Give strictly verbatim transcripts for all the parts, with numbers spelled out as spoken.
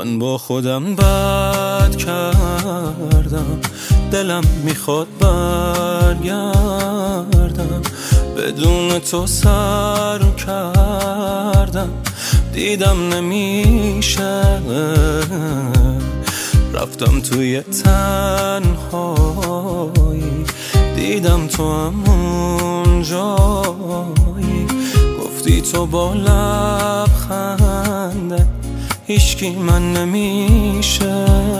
من با خودم بد کردم، دلم میخواد برگردم، بدون تو سر کردم، دیدم نمیشه، رفتم توی تنهایی، دیدم تو همون جایی، گفتی تو با لبخنده هیچکی من نمیشه،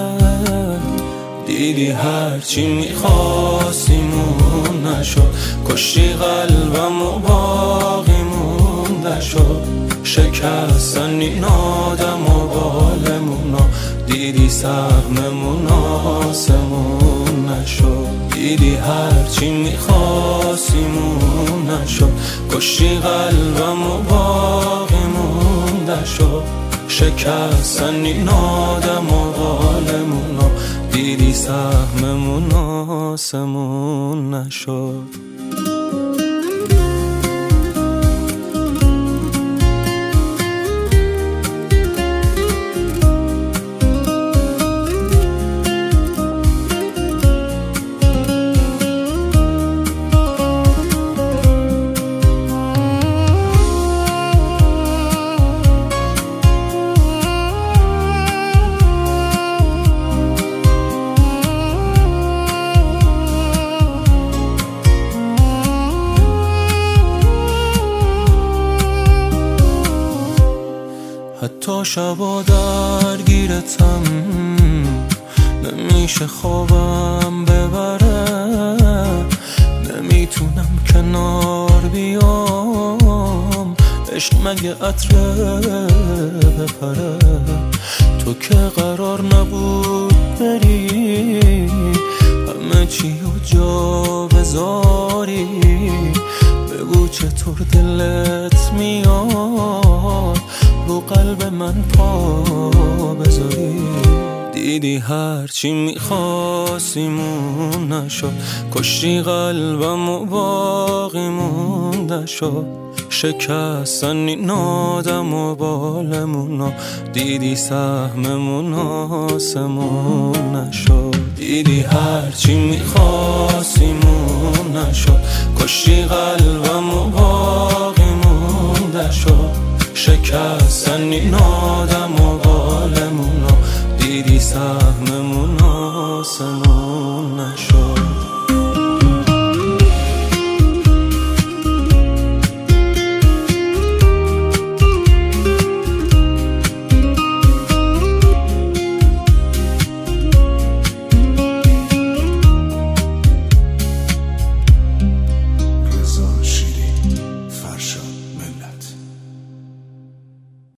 دیدی هرچی میخواستیمون نشد، کشتی قلبم و باقی مونده شد، شکستن این آدم و بالمونا، دیدی سهممون آسمون نشد، دیدی هرچی میخواستیمون نشد، کشتی قلبم و باقی مونده شد، شکستن این آدم و بالمونا، دیدی سهممون آسمون نشد. حتی شبا درگیرتم، نمیشه خوابم ببره، نمیتونم کنار بیام، عشق مگه عطره بپره، تو که قرار نبود بری، همه چی و جا بذاری، بگو چطور دلت میاد رو قلب من پا بذاری، دیدی هرچی میخواستیمون نشد، کشتی قلبم و باقی مونده شد، شکستن این آدم و بالمونا، دیدی سهممون آسمون نشد، دیدی هرچی میخواستیمون نشد، کشتی قلبم و باقی مونده شد، شکستن این آدم و بالمونا، دیدی سهممون آسمون نشد.